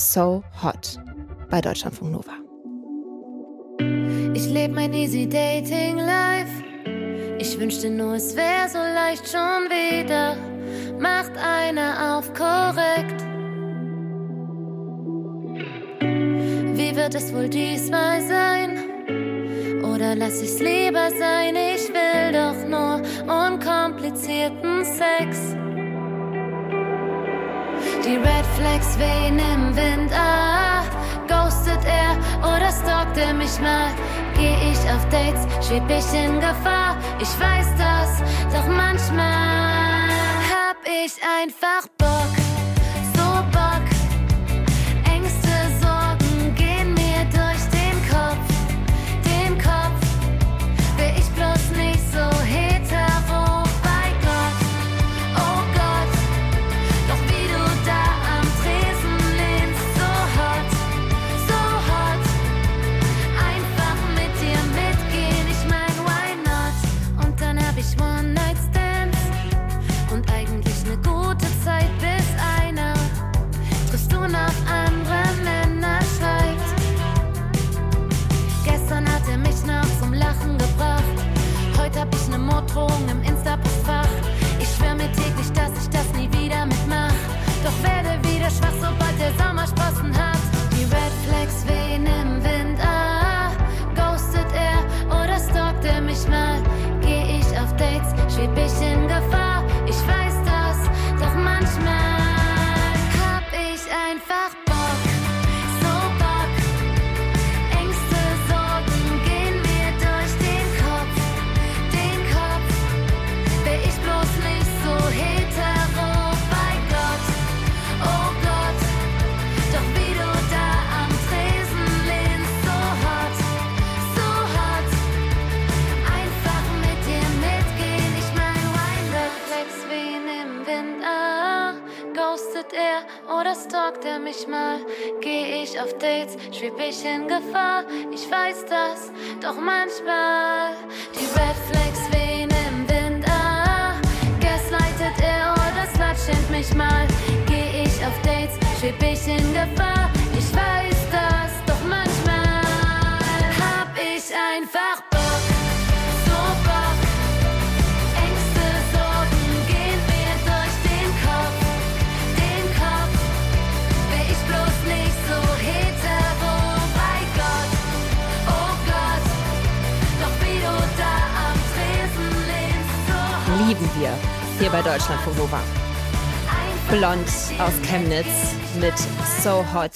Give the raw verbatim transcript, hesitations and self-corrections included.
So Hot bei Deutschlandfunk Nova. Ich lebe mein Easy Dating Life. Ich wünschte nur, es wäre so leicht schon wieder. Macht einer auf korrekt. Wie wird es wohl diesmal sein? Oder lass ich's lieber sein? Ich will doch nur unkomplizierten Sex. Die Red Flags wehen im Wind, ah. Ghostet er oder stalkt er mich mal? Geh ich auf Dates, schweb ich in Gefahr? Ich weiß das, doch manchmal hab ich einfach Bock, so Bock. Ängste, Sorgen gehen mir durch den Kopf, den Kopf. Wär ich bloß nicht so hetero, bei Gott, oh Gott. Doch wie du da am Tresen lehnst, so hot, so hot. Einfach mit dir mitgehen, ich mein, why not? Und dann hab ich One-Night-Stands und eigentlich ne gute Zeit, bis einer triffst du nach anderen Männern schreibt. Gestern hat er mich noch zum Lachen gebracht. Heute hab ich ne Morddrohung im Insta-Postfach. Ich schwör mir täglich, dass ich das nie wieder mitmach. Doch werde wieder schwach, sobald der Sommer Sprossen hat. Die Red Flags wehen im Wind, ah. Ghostet er oder stalkt er mich mal? Geh ich auf Dates, schweb ich in Gefahr? Ich weiß das, doch manchmal hab ich einfach Bock, so Bock. Ängste, Sorgen gehen mir durch den Kopf, den Kopf. Wär ich bloß nicht so hetero, bei Gott, oh Gott. Doch wie du da am Tresen lehnst, so hot, so hot. Einfach mit dir mitgehen, ich mein, why not? Flex wehen im Wind, ah. Ghostet er oder stalkt er mich mal? Geh ich auf Dates, schweb ich in Gefahr? Ich weiß das, doch manchmal. Die Red Flags wehen im Wind, ah. Gaslightet er oder slutshamed mich mal? Geh ich auf Dates, schweb ich in Gefahr? Ich weiß das, doch manchmal hab ich einfach Bock, so Bock. Ängste, Sorgen gehen mir durch den Kopf, den Kopf. Wär ich bloß nicht so hetero, bei Gott, oh Gott. Doch wie du da am Tresen lehnst, so hot. Lieben wir hier bei Deutschlandfunk Nova. Blond aus Chemnitz mit So Hot